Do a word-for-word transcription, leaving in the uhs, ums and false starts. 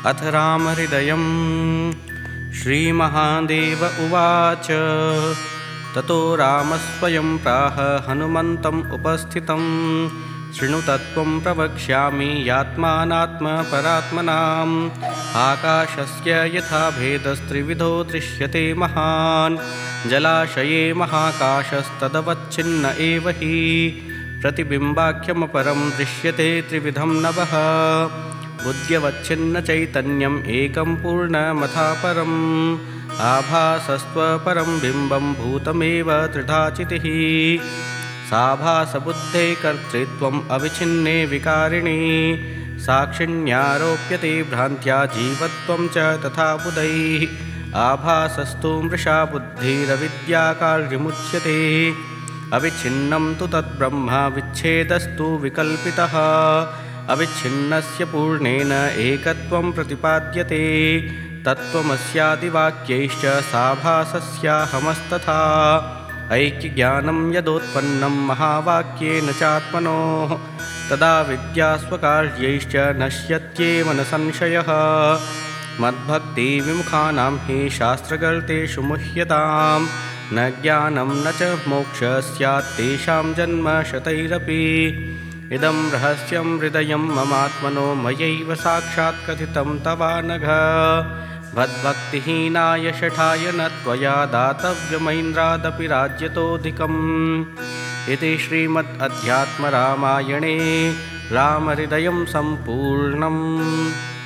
अथ रामहृदयम्। श्रीमहादेव उवाच। ततो रामस्वयं प्राह हनुमन्तम् उपस्थितं। शृणु तत्त्वं प्रवक्ष्यामि यात्मानात्मपरात्मनाम्। आकाशस्य यथा भेदस्त्रिविधो दृश्यते महान्। जलाशये महाकाशस्तदवच्छिन्न एव हि। प्रतिबिम्बाख्यमपरं दृश्यते त्रिविधं नभः। बुद्ध्यवच्छिन्न चैतन्यम् एकं पूर्णमथा परम्। आभासस्त्वपरं बिम्बं भूतमेव त्रिधा चितिः। साभासबुद्धे कर्तृत्वम् अविच्छिन्ने विकारिणि। साक्षिण्यारोप्यते भ्रान्त्या जीवत्वं च तथा बुधैः। आभासस्तु मृषा बुद्धिरविद्याकार्यमुच्यते। अविच्छिन्नं तु तद्ब्रह्म विच्छेदस्तु विकल्पितः। अविच्छिन्नस्य पूर्णेन एकत्वं प्रतिपाद्यते। तत्त्वमस्यादिवाक्यैश्च साभासस्याहमस्तथा। ऐक्यज्ञानं यदोत्पन्नं महावाक्येन चात्मनोः। तदा विद्यास्वकार्यैश्च नश्यत्येव न संशयः। मद्भक्तिविमुखानां हि शास्त्रगर्तेषु मुह्यतां। न ज्ञानं न च मोक्षः स्यात् तेषां जन्म शतैरपि। इदं रहस्यं हृदयं ममात्मनो मयैव साक्षात् कथितं तवानघ। भद्भक्तिहीनाय शठाय न त्वया दातव्यमैन्द्रादपि राज्यतोऽधिकम्। इति श्रीमद् अध्यात्मरामायणे रामहृदयं सम्पूर्णम्।